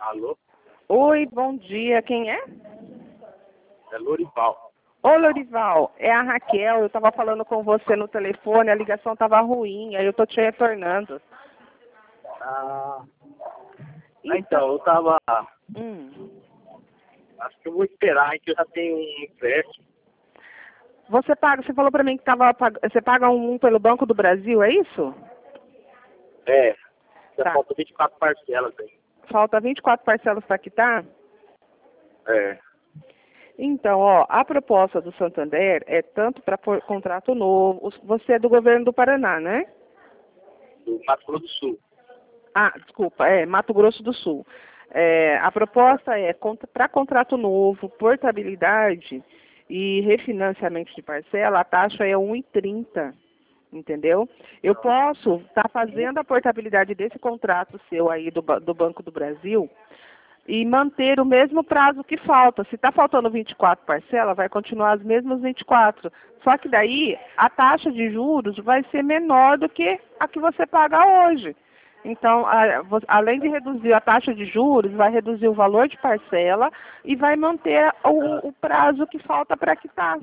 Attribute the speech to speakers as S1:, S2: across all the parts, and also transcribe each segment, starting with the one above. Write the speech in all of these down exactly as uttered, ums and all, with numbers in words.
S1: Alô?
S2: Oi, bom dia. Quem é?
S1: É Lorival.
S2: Ô, Lorival, é a Raquel. Eu estava falando com você no telefone, a ligação estava ruim, aí eu tô te retornando.
S1: Ah, então, então eu tava...
S2: Hum.
S1: Acho que eu vou esperar, que eu já tenho um empréstimo.
S2: Você paga, você falou para mim que tava, você paga um pelo Banco do Brasil, é isso?
S1: É, já
S2: Tá.
S1: falta vinte e quatro parcelas aí.
S2: Falta vinte e quatro parcelas para quitar?
S1: É,
S2: Então, ó, a proposta do Santander é tanto para contrato novo. Você é do governo do Paraná, né?
S1: do Mato Grosso do Sul.
S2: Ah, desculpa, é Mato Grosso do Sul. É, a proposta é para contrato novo, portabilidade e refinanciamento de parcela, a taxa é um e trinta, entendeu? Eu posso estar tá fazendo a portabilidade desse contrato seu aí do, do Banco do Brasil e manter o mesmo prazo que falta. Se está faltando vinte e quatro parcelas, vai continuar as mesmas vinte e quatro. Só que daí a taxa de juros vai ser menor do que a que você paga hoje. Então, a, vo- além de reduzir a taxa de juros, vai reduzir o valor de parcela e vai manter o, o prazo que falta para quitar.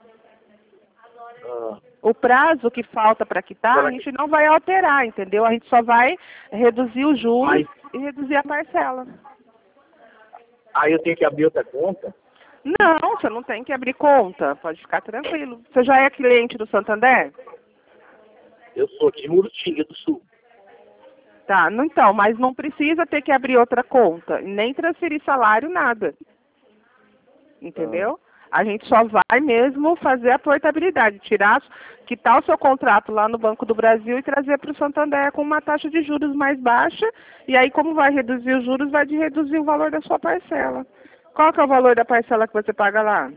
S1: Ah,
S2: O prazo que falta para quitar, a gente não vai alterar, entendeu? A gente só vai reduzir os juros
S1: mas
S2: e reduzir a parcela.
S1: aí eu tenho que abrir outra conta?
S2: Não, você não tem que abrir conta, pode ficar tranquilo. Você já é cliente do Santander?
S1: Eu sou aqui de Murutinga do Sul.
S2: Tá, não, então, mas não precisa ter que abrir outra conta, nem transferir salário, nada. Entendeu? A gente só vai mesmo fazer a portabilidade, tirar, quitar o seu contrato lá no Banco do Brasil e trazer para o Santander com uma taxa de juros mais baixa, e aí como vai reduzir os juros, vai de reduzir o valor da sua parcela. Qual que é o valor da parcela que você paga lá?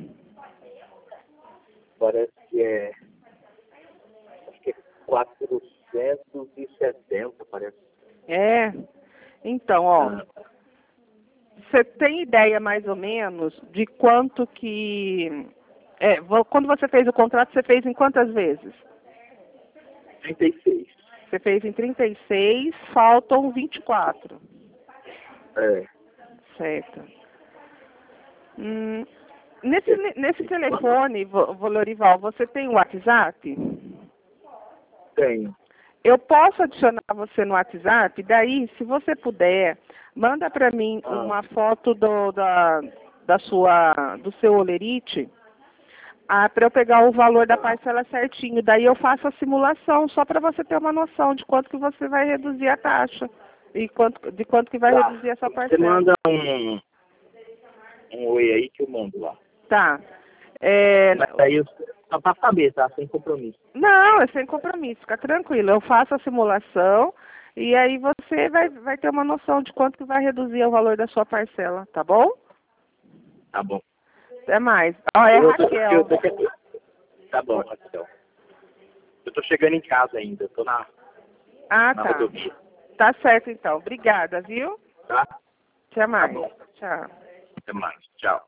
S1: Parece que é... Acho que é quatrocentos e setenta, parece.
S2: É, então, ó,
S1: Ah,
S2: você tem ideia mais ou menos de quanto que... É, vo- quando você fez o contrato, você fez em quantas vezes?
S1: trinta e seis.
S2: Você fez em trinta e seis, faltam vinte e quatro.
S1: É.
S2: Certo. Hum, nesse, nesse telefone, Vo- Lorival, você tem o WhatsApp?
S1: Tenho.
S2: Eu posso adicionar você no WhatsApp? Daí, se você puder, manda para mim
S1: Ah,
S2: uma foto do, da, da sua, do seu olerite, ah, para eu pegar o valor da parcela certinho. Daí eu faço a simulação, só para você ter uma noção de quanto que você vai reduzir a taxa e quanto, de quanto que vai
S1: tá.
S2: reduzir essa
S1: Você
S2: parcela.
S1: manda um, um oi aí que eu mando lá.
S2: Tá. É,
S1: Mas aí eu, só pra saber, tá? Sem compromisso.
S2: não, é sem compromisso, fica tranquilo. Eu faço a simulação e aí você vai, vai ter uma noção de quanto que vai reduzir o valor da sua parcela, tá bom?
S1: Tá bom.
S2: Até mais. Ó, é
S1: Eu tô,
S2: Raquel.
S1: eu tô, tá bom, Raquel. Eu tô chegando em casa ainda, tô na,
S2: Ah,
S1: na
S2: tá.
S1: rodovia,
S2: Tá certo então. Obrigada, viu?
S1: tá?
S2: Até
S1: Tá
S2: mais.
S1: bom.
S2: Tchau.
S1: Até mais. Tchau.